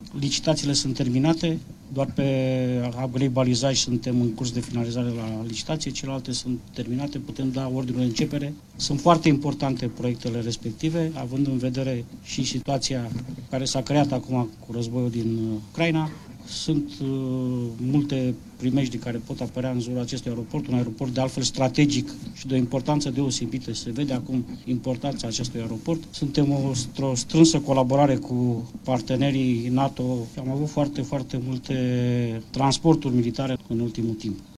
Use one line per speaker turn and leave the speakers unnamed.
licitațiile sunt terminate, doar pe upgrade balizaj suntem în curs de finalizare la licitație, celelalte sunt terminate, putem da ordinul de începere. Sunt foarte importante proiectele respective, având în vedere și situația care s-a creat acum cu războiul din Ucraina. Sunt multe primejdii care pot apărea în jurul acestui aeroport, un aeroport de altfel strategic și de o importanță deosebită. Se vede acum importanța acestui aeroport. Suntem într-o strânsă colaborare cu partenerii NATO. Am avut foarte multe transporturi militare în ultimul timp.